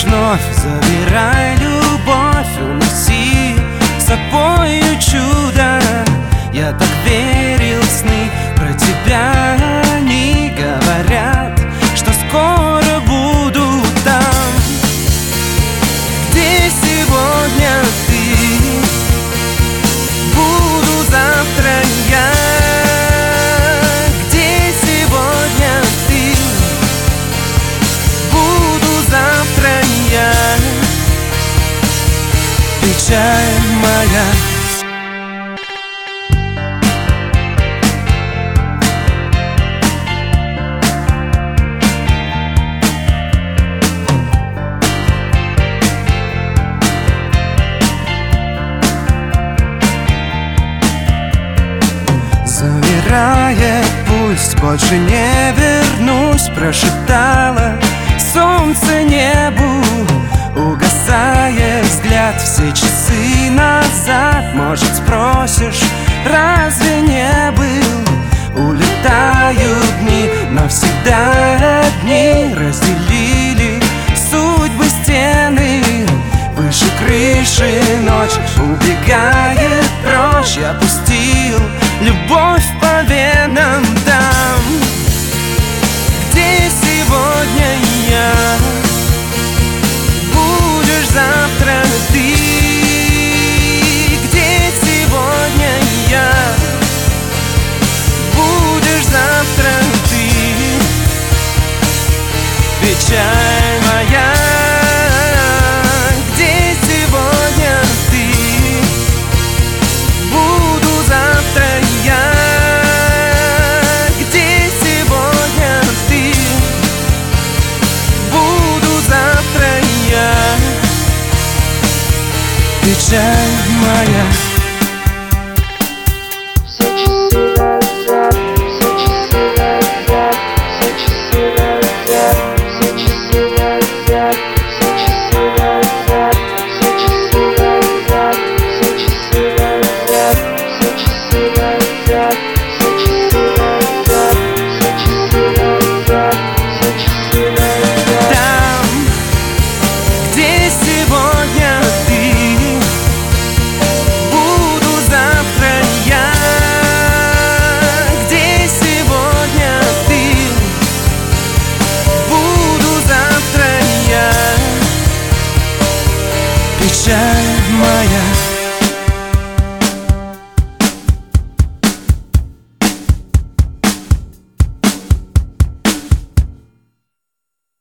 вновь забирай любовь, уноси с собою чудо. Я так верил в сны про тебя, они говорят, что скоро буду там, где сегодня ты. Буду завтра я, где сегодня ты. Буду завтра я, печаль моя. Замирая, пусть больше не вернусь, прошептала солнце небу, угасая взгляд все часы назад. Может, спросишь, разве не был? Улетают дни, навсегда одни разделили судьбы стены. Выше крыши ночь убегает прочь, я пустил любовь по венам там, где сегодня я. Будешь завтра ты, где сегодня я. Будешь завтра ты, печаль моя. Печаль моя. Печаль